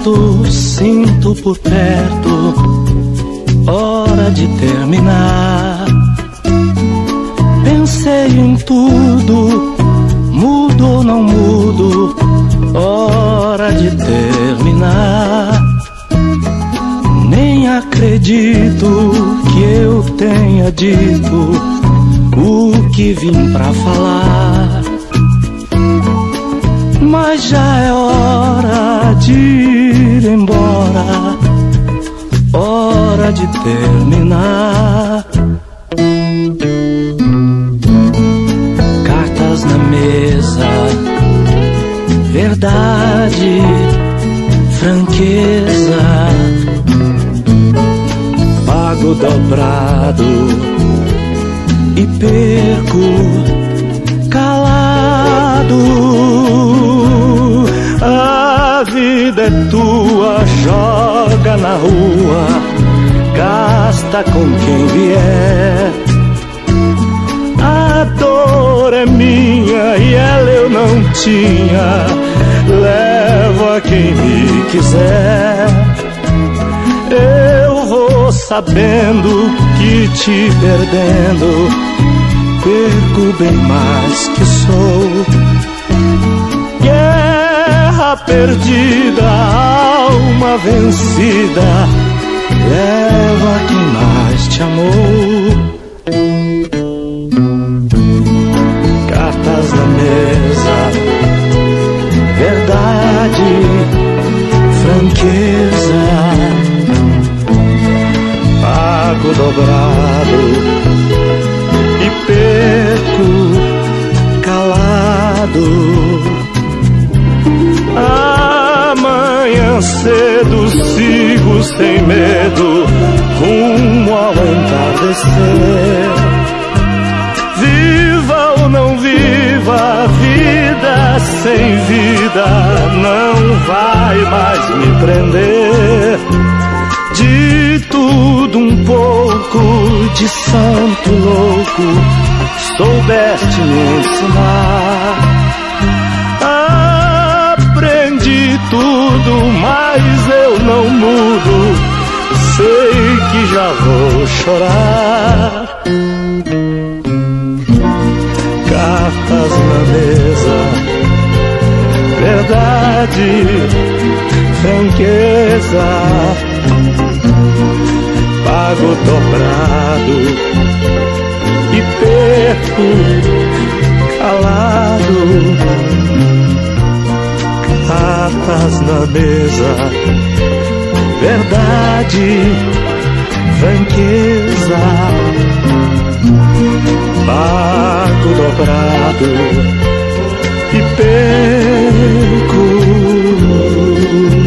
sinto por perto, hora de terminar. Pensei em tudo, mudo ou não mudo, hora de terminar. Nem acredito que eu tenha dito o que vim pra falar. Mas já é hora de ir embora, hora de terminar. Cartas na mesa, verdade, franqueza. Pago dobrado e perco calado. A vida é tua, joga na rua, gasta com quem vier. A dor é minha e ela eu não tinha, leva quem me quiser. Eu vou sabendo que te perdendo, perco bem mais que sou. Guerra perdida, alma vencida, leva quem mais te amou. Cartas na mesa, verdade, franqueza. Pago dobrado e perco calado. Amanhã cedo sigo sem medo, rumo ao entardecer. Viva ou não viva, vida sem vida não vai mais me prender. De tudo um pouco, de santo louco, soubeste me ensinar. Aprendi tudo, mas eu não mudo, sei que já vou chorar. Cartas na mesa, verdade, franqueza. Pago dobrado e perco calado. Cartas na mesa, verdade, franqueza. Pago dobrado e perco